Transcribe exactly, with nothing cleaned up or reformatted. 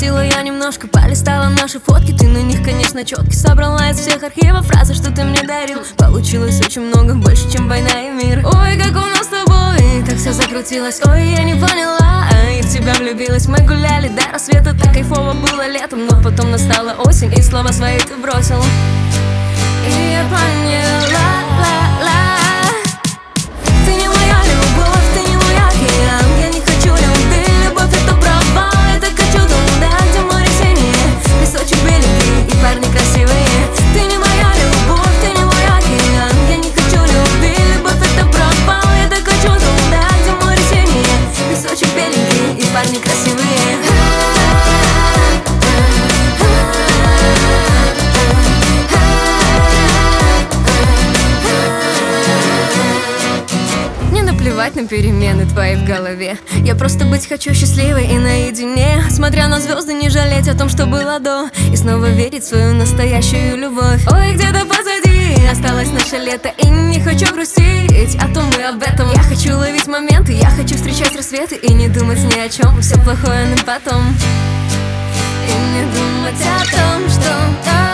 Погрустила я немножко, полистала наши фотки. Ты на них, конечно, четки собрала из всех архивов фразы, что ты мне дарил. Получилось очень много, больше, чем война и мир. Ой, как у нас с тобой, так все закрутилось. Ой, я не поняла, и в тебя влюбилась. Мы гуляли до рассвета, так кайфово было летом. Но потом настала осень, и слова свои ты бросил. И я поняла, ла, ла. Ты не моя любовь, ты не мой океан. Я не хочу любви, любовь это провал. Я так хочу туда, где море синее, песочек беленький и парни красивые. Ты не моя любовь, ты не мой океан. Я не хочу любви, любовь это провал. Я так хочу туда, где море синее, песочек беленький и парни красивые. Плевать на перемены твои в голове. Я просто быть хочу счастливой и наедине, смотря на звезды, не жалеть о том, что было до, и снова верить в свою настоящую любовь. Ой, где-то позади осталось наше лето, и не хочу грустить о том и об этом. Я хочу ловить моменты, я хочу встречать рассветы и не думать ни о чем, все плохое на потом. И не думать о том, что